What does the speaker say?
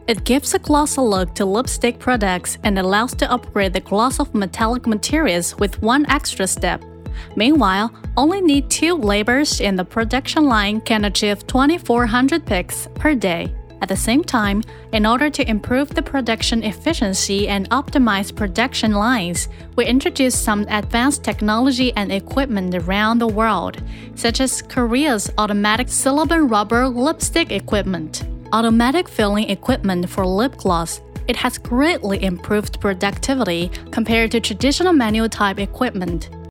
It gives a glossy look to lipstick products and allows to upgrade the gloss of metallic materials with one extra step. Meanwhile, only need 2 laborers in the production line can achieve 2,400 picks per day. At the same time, in order to improve the production efficiency and optimize production lines, we introduced some advanced technology and equipment around the world, such as Korea's automatic silicone rubber lipstick equipment, automatic filling equipment for lip gloss. It has greatly improved productivity compared to traditional manual type equipment.